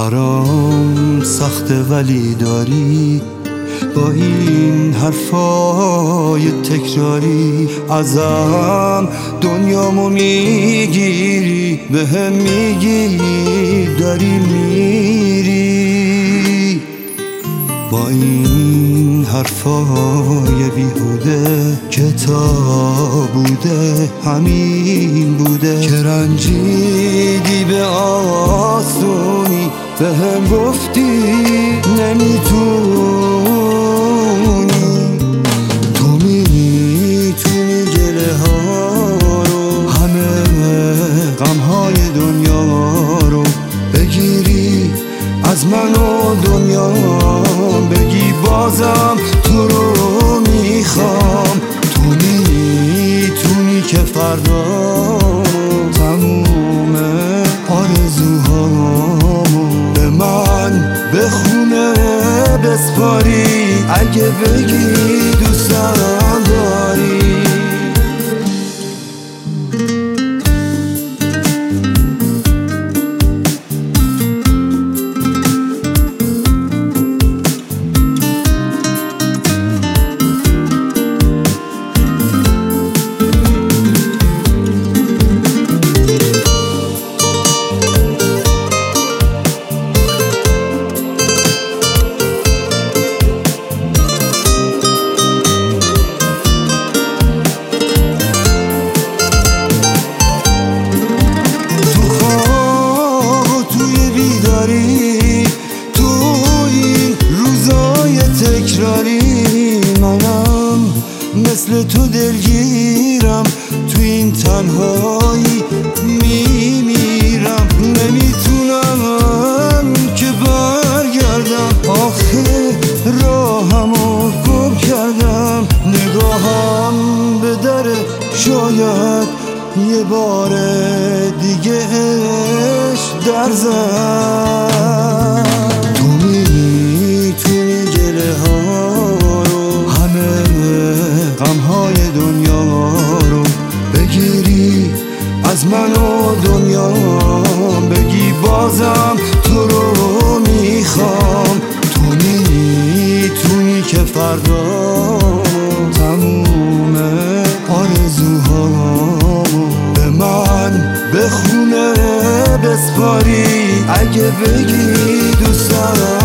برام سخته ولی داری با این حرفای تکراری ازم دنیامو میگیری بهم میگی داری میری با این حرفای بیهوده کتاب بوده همین بوده که رنجیدی به آسونی بهم گفتی نمیتونی تو میتونی گله ها رو همه غمهای دنیا رو بگیری از من و دنیا بگی بازم تو رو میخوام تو میتونی که فردا تموم آرزوهامو به من به خونه بسپاری اگه بگی دوستم داری تو این روزای تکراری منم مثل تو دلگیرم تو این تنهایی میمیرم نمیتونم که برگردم آخه راهمو گم کردم نگاهم به در شاید یه بار دیگه عشق در زد تو میتونی گله ها رو همه غمهای دنیا رو بگیری از من و دنیا بگی بازم تو رو میخوام تو میتونی که فردا تموم آرزوهامو به من به خونه بسپاری اگه بگی دوست دارم